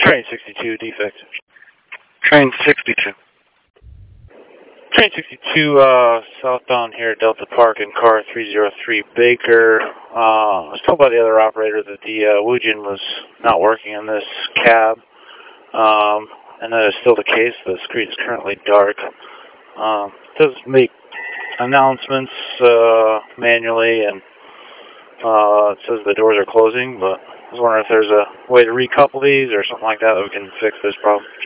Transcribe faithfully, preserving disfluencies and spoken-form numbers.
Train sixty-two, defect. Train sixty-two. Train sixty-two, uh, southbound here at Delta Park in car three oh three Baker. Uh, I was told by the other operator that the uh, Woojin was not working in this cab, um, and that is still the case. The street is currently dark. Um, it does make announcements uh, manually, and uh, it says the doors are closing, but I was wondering if there's a way to recouple these or something like that that we can fix this problem.